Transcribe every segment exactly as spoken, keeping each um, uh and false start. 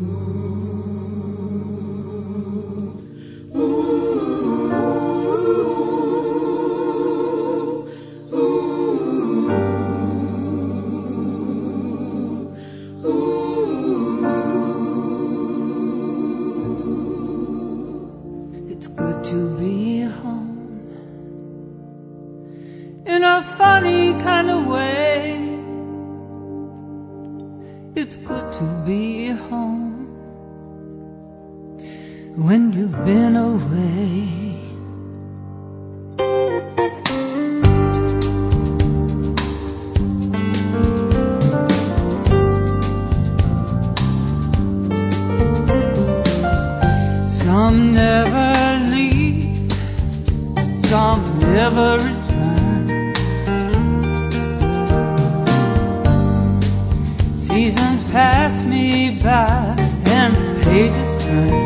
It's good to be home in a funny kind of way. It's good to be home when you've been away. Some never leave, some never return. Seasons pass me by and the pages turn.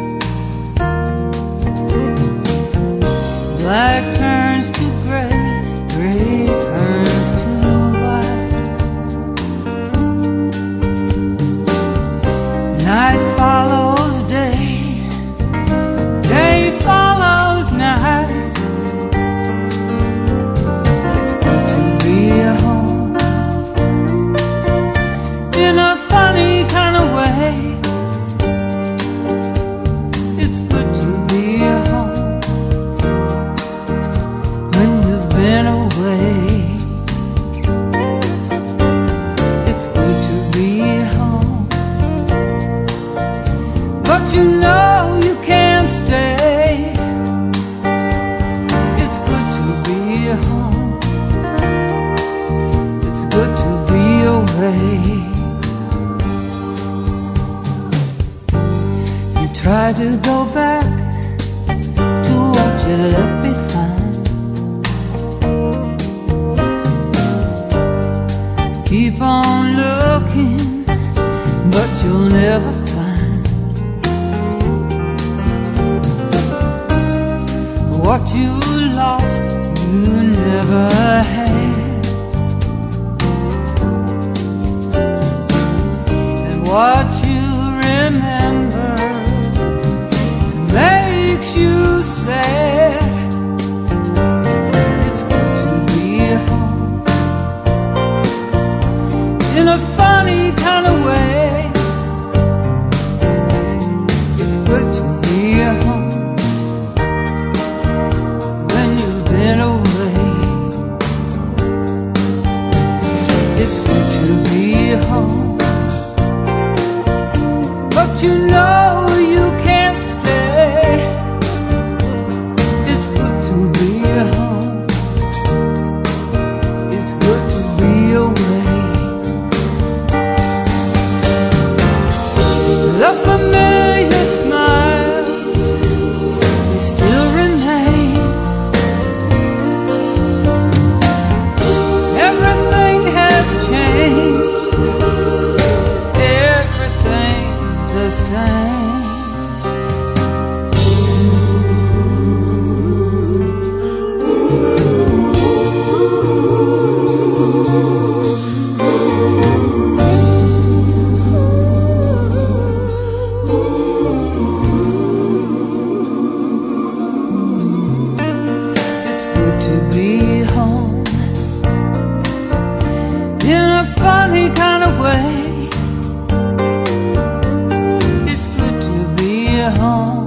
Black turns to gray, gray turns to white. Night follows day, day follows night. It's good to be home in a funny kind of way. It's good to be home when you've been away. It's good to be home, but you know you can't stay. It's good to be home, it's good to be away. You try to go back to what you left behind. Keep on looking, but you'll never find what you lost, you never had. And what you remember makes you sad. It's good to be home in a funny kind of way. It's good to be home when you've been away. It's good to be home, but you know you can't stay. It's good to be home, it's good to be away. The familiar smiles, they still remain. Everything has changed, everything's the same. It's good to be home in a funny kind of way. It's good to be home